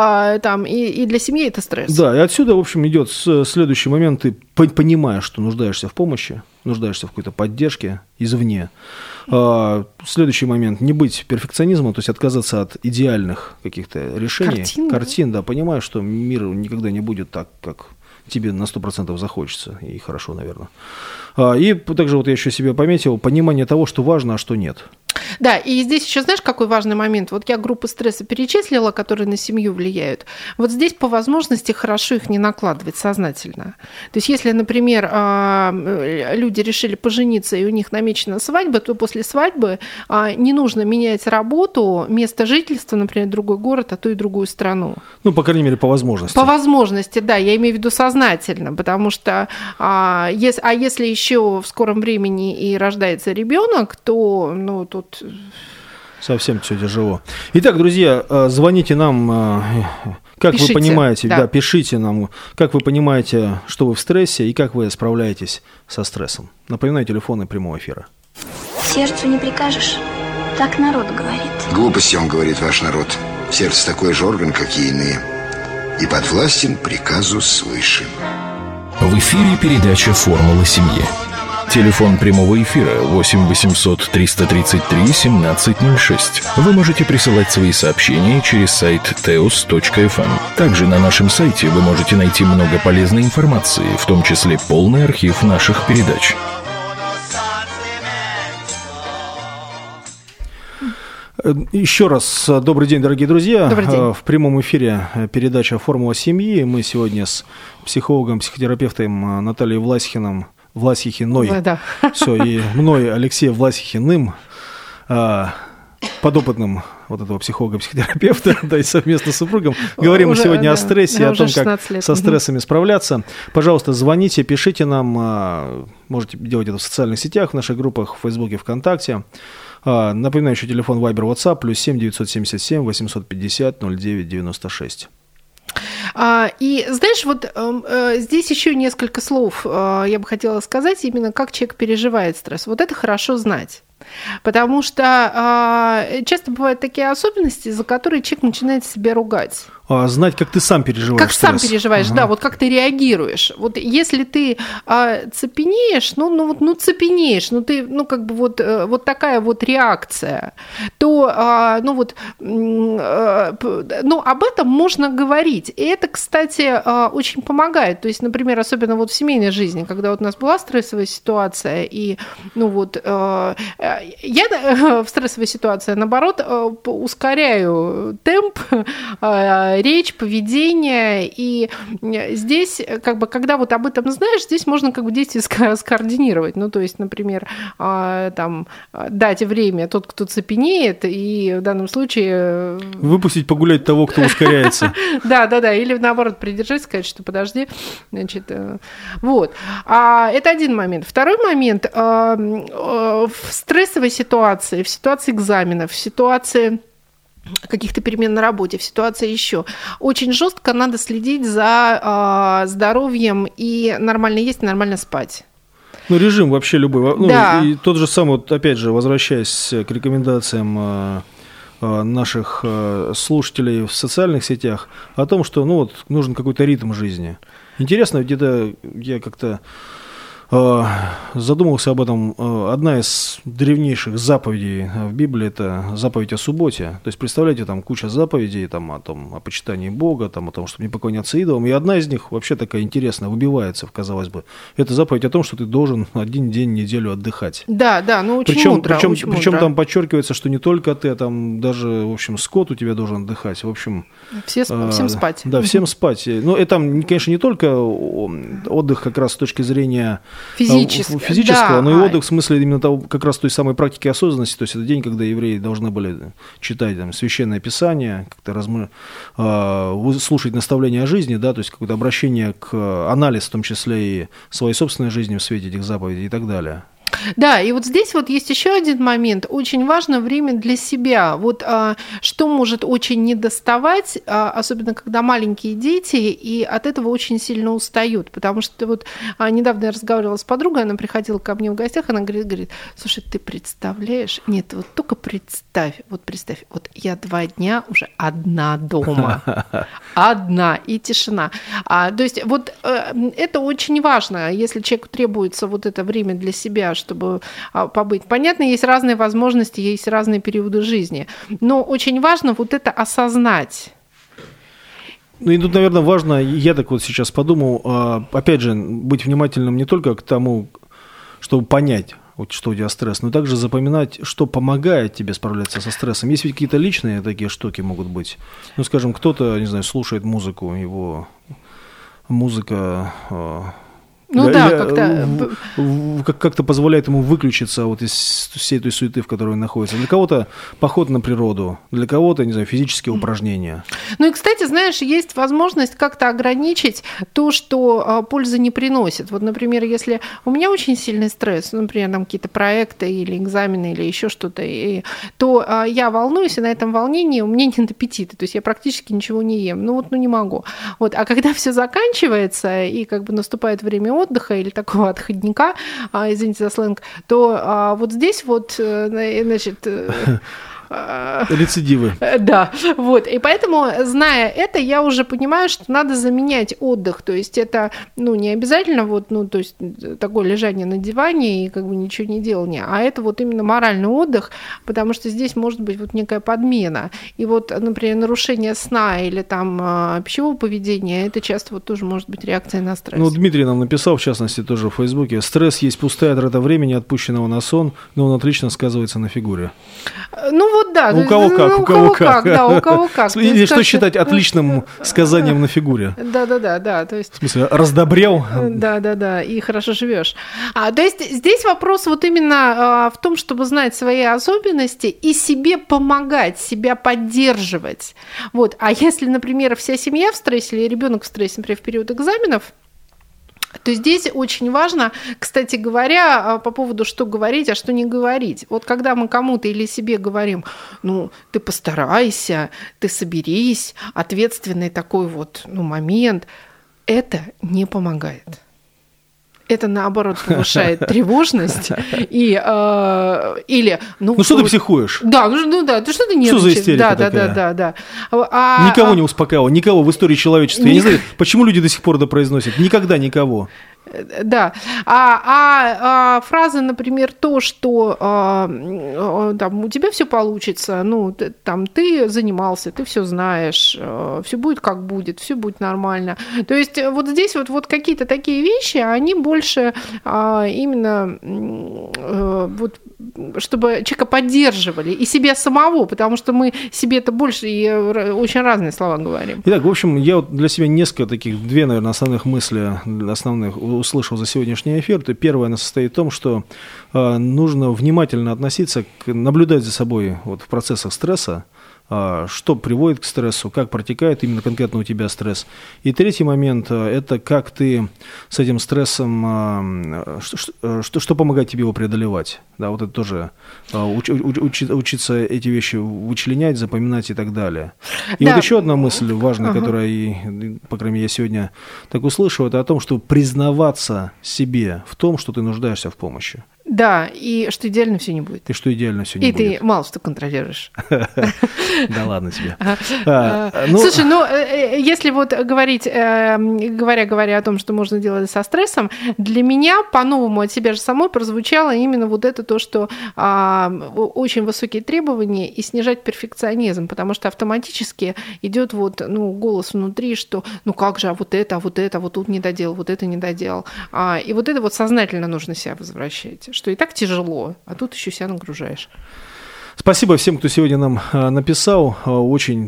и для семьи это стресс. Да, и отсюда, в общем, идет следующий момент. Ты понимаешь, что нуждаешься в помощи, нуждаешься в какой-то поддержке извне. Следующий момент, не быть перфекционизмом, то есть отказаться от идеальных каких-то решений, картин, да, понимаешь, что мир никогда не будет так, как тебе на 100% захочется, и хорошо, наверное. И также вот я еще себе пометил понимание того, что важно, а что нет. Да, и здесь еще знаешь, какой важный момент? Вот я группы стресса перечислила, которые на семью влияют. Вот здесь по возможности хорошо их не накладывать сознательно. То есть если, например, люди решили пожениться, и у них намечена свадьба, то после свадьбы не нужно менять работу, место жительства, например, другой город, а то и другую страну. По крайней мере, по возможности. По возможности, да, я имею в виду сознательно, потому что если еще в скором времени и рождается ребенок, то тут совсем все тяжело. Итак, друзья, звоните нам, как пишите, вы понимаете, да, пишите нам, как вы понимаете, что вы в стрессе и как вы справляетесь со стрессом. Напоминаю, телефоны прямого эфира. Сердцу не прикажешь, так народ говорит. Глупости он говорит, ваш народ. Сердце такой же орган, как и иные, и подвластен приказу свыше. В эфире передача «Формула семьи». Телефон прямого эфира 8 800 333 1706. Вы можете присылать свои сообщения через сайт teos.fm. Также на нашем сайте вы можете найти много полезной информации, в том числе полный архив наших передач. Еще раз добрый день, дорогие друзья. Добрый день. В прямом эфире передача «Формула семьи». Мы сегодня с психологом, психотерапевтом Натальей Власихиной. Да. Все, и мной, Алексеем Власихиным, подопытным вот этого психолога-психотерапевта, да, и совместно с супругом. Говорим мы сегодня о стрессе, о том, как со стрессами справляться. Пожалуйста, звоните, пишите нам. Можете делать это в социальных сетях, в наших группах в Фейсбуке, ВКонтакте. Напоминаю, еще телефон Viber, WhatsApp, +7 977 850 09 96. И знаешь, вот здесь еще несколько слов я бы хотела сказать, именно как человек переживает стресс. Вот это хорошо знать. Потому что часто бывают такие особенности, за которые человек начинает себя ругать. Знать, как ты сам переживаешь. Как стресс. сам переживаешь, да, вот как ты реагируешь. Вот если ты цепенеешь, цепенеешь, ты, как бы вот такая вот реакция, то, об этом можно говорить. И это, кстати, очень помогает. То есть, например, особенно вот в семейной жизни, когда вот у нас была стрессовая ситуация, и, я в стрессовой ситуации, наоборот, ускоряю темп, речь, поведение, и здесь, как бы, когда вот об этом знаешь, здесь можно как бы действия скоординировать. То есть, например, дать время тот, кто цепенеет, и в данном случае... Выпустить погулять того, кто ускоряется. Да, или наоборот придержать, сказать, что подожди, значит, вот. Это один момент. Второй момент, в стрессовой ситуации, в ситуации экзаменов, в ситуации каких-то перемен на работе, в ситуации еще. Очень жестко надо следить за здоровьем и нормально есть, нормально спать. Режим вообще любой. Да. И тот же самый, опять же, возвращаясь к рекомендациям наших слушателей в социальных сетях, о том, что нужен какой-то ритм жизни. Интересно, ведь это я как-то задумался об этом. Одна из древнейших заповедей в Библии – это заповедь о субботе. То есть, представляете, там куча заповедей о почитании Бога, о том, чтобы не поклоняться идолам. И одна из них вообще такая интересная, выбивается, казалось бы. Это заповедь о том, что ты должен один день в неделю отдыхать. Да, очень мудро. Причем там подчеркивается, что не только ты, даже, в общем, скот у тебя должен отдыхать. В общем, всем спать. Да, всем спать. Но это, конечно, не только отдых как раз с точки зрения физического, да, но и отдых в смысле именно того, как раз той самой практики осознанности. То есть это день, когда евреи должны были читать Священное Писание, как-то слушать наставления о жизни, да, то есть какое-то обращение к анализу, в том числе и своей собственной жизни в свете этих заповедей и так далее. Да, и вот здесь вот есть еще один момент. Очень важно время для себя. Что может очень недоставать, особенно когда маленькие дети, и от этого очень сильно устают. Потому что недавно я разговаривала с подругой, она приходила ко мне в гостях, она говорит, слушай, ты представляешь? Нет, только представь, я 2 дня уже одна дома. Одна, и тишина. То есть это очень важно, если человеку требуется это время для себя, чтобы побыть. Понятно, есть разные возможности, есть разные периоды жизни, но очень важно это осознать. И тут, наверное, важно, я так сейчас подумал, опять же, быть внимательным не только к тому, чтобы понять, что у тебя стресс, но также запоминать, что помогает тебе справляться со стрессом. Есть ведь какие-то личные такие штуки могут быть. Скажем, кто-то, не знаю, слушает музыку, его музыка... как-то позволяет ему выключиться из всей той суеты, в которой он находится. Для кого-то поход на природу, для кого-то, не знаю, физические упражнения. И, кстати, знаешь, есть возможность как-то ограничить то, что пользы не приносит. Например, если у меня очень сильный стресс, например, какие-то проекты или экзамены или еще что-то, то я волнуюсь, и на этом волнении у меня нет аппетита, то есть я практически ничего не ем. Не могу. А когда все заканчивается и наступает время отдыха или такого отходника, извините за сленг, то здесь значит... Рецидивы. Да, и поэтому, зная это, я уже понимаю, что надо заменять отдых, то есть это, не обязательно то есть такое лежание на диване и ничего не делание, а это именно моральный отдых, потому что здесь может быть некая подмена, и например, нарушение сна или пищевого поведения, это часто тоже может быть реакция на стресс. Дмитрий нам написал, в частности, тоже в Фейсбуке: стресс есть пустая трата времени, отпущенного на сон, но он отлично сказывается на фигуре. Да. У кого как. Да, у кого как. Или что считать отличным сказанием на фигуре? Да. То есть... В смысле, раздобрел? Да, и хорошо живешь. То есть здесь вопрос именно в том, чтобы знать свои особенности и себе помогать, себя поддерживать. А если, например, вся семья в стрессе или ребенок в стрессе, например, в период экзаменов, То есть здесь очень важно, кстати говоря, по поводу, что говорить, а что не говорить. Вот когда мы кому-то или себе говорим, ну, ты постарайся, ты соберись, ответственный такой вот, ну, момент, это не помогает. Это, наоборот, повышает тревожность. Или, ну что ты психуешь? Да, ты что ты нервничаешь? Что за истерика такая? Да. Никого не успокаивал, никого в истории человечества. Я не знаю, почему люди до сих пор это произносят. Никогда никого. Да. Фраза, например, то, что там, у тебя все получится, ну, там, ты занимался, ты все знаешь, все будет как будет, все будет нормально. То есть вот здесь вот какие-то такие вещи, они больше именно вот, чтобы человека поддерживали и себя самого, потому что мы себе это больше и очень разные слова говорим. Итак, в общем, я вот для себя несколько таких, две, наверное, основных мысли, основных услышал за сегодняшний эфир. То первое, она состоит в том, что нужно внимательно относиться, наблюдать за собой вот, в процессах стресса, что приводит к стрессу, как протекает именно конкретно у тебя стресс. И третий момент – это как ты с этим стрессом, что помогает тебе его преодолевать. Да, вот это тоже учиться эти вещи вычленять, запоминать и так далее. И вот еще одна мысль важная, которая, по крайней мере, я сегодня так услышал, это о том, что признаваться себе в том, что ты нуждаешься в помощи. Да, и что идеально все не будет. И что идеально все не будет. И ты мало что контролируешь. Да ладно тебе. Слушай, ну, если вот говорить, говоря о том, что можно делать со стрессом, для меня по-новому от себя же самой прозвучало именно вот это то, что очень высокие требования и снижать перфекционизм, потому что автоматически идет вот, ну, голос внутри, что ну как же, вот тут не доделал, вот это не доделал. И вот это вот сознательно нужно себя возвращать, что и так тяжело, а тут еще себя нагружаешь. Спасибо всем, кто сегодня нам написал. Очень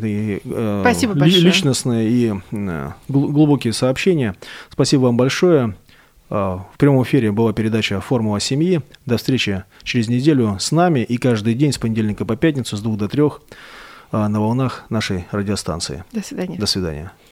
личностные и глубокие сообщения. Спасибо вам большое. В прямом эфире была передача «Формула семьи». До встречи через неделю с нами и каждый день с понедельника по пятницу с 2 до 3 на волнах нашей радиостанции. До свидания. До свидания.